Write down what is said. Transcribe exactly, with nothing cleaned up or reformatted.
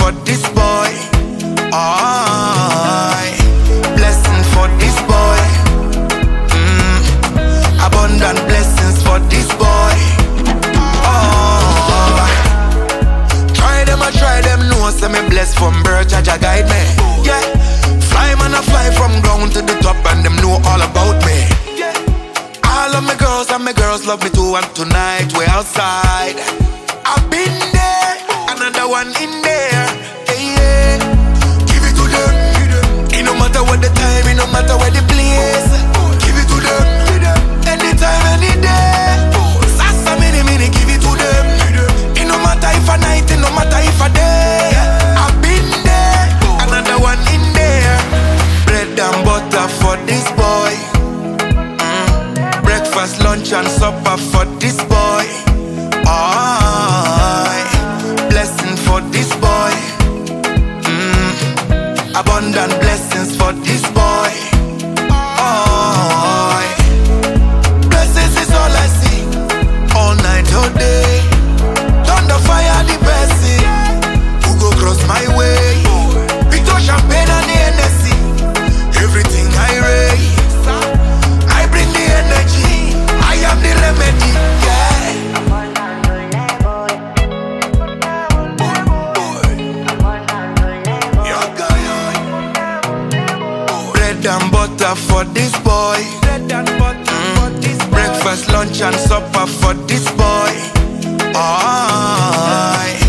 for this boy. Aye. Blessing for this boy. Mm. Abundant blessings for this boy. Oh. Try them, I try them, no, say me blessed from birth, Jaja guide me. Yeah. Fly man, I fly from ground to the top, and them know all about me. All of my girls and my girls love me too, and tonight we're outside. I've been there, another one in there. Hey, yeah. Give it to them. It no matter what the time, it no matter where the place. Give it to them. Anytime, any day. Sasa mini mini, give it to them. It no matter if a night, it no matter if a day. I've been there, another one in there. Bread and butter for this boy. Mm. Breakfast, lunch and supper for this boy. Aye. Blessing for this boy. Mm. Abundant blessings for this boy. Aye. Blessings is all I see. All night, all day. Thunder, fire, the blessing. Who go cross my way? Victor champagne and the N S C. Everything I raise, I bring the energy. I am the remedy. Yeah. Bread and butter for this boy. Mm. Breakfast, lunch and supper for this boy. Aye.